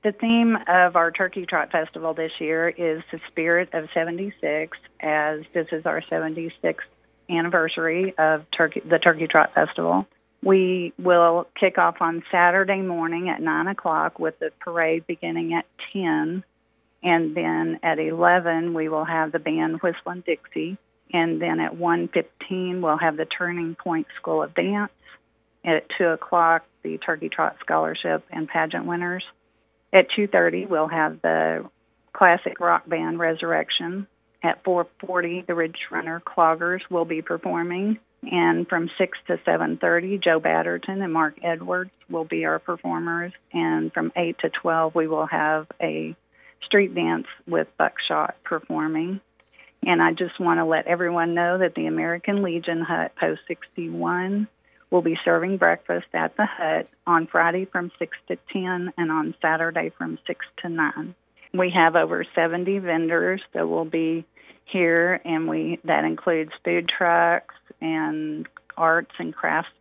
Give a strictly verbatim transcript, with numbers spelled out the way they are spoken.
The theme of our Turkey Trot Festival this year is the spirit of seventy-six, as this is our seventy-sixth anniversary of Turkey, the Turkey Trot Festival. We will kick off on Saturday morning at nine o'clock with the parade beginning at ten, and then at eleven we will have the band Whistling Dixie, and then at one fifteen we'll have the Turning Point School of Dance. At two o'clock, the Turkey Trot Scholarship and Pageant winners. At two thirty, we'll have the classic rock band Resurrection. At four forty, the Ridge Runner Cloggers will be performing. And from six to seven thirty, Joe Batterton and Mark Edwards will be our performers. And from eight to twelve, we will have a street dance with Buckshot performing. And I just want to let everyone know that the American Legion Hut, Post sixty-one, will be serving breakfast at the hut on Friday from six to ten and on Saturday from six to nine. We have over seventy vendors that will be here, and we that includes food trucks and arts and crafts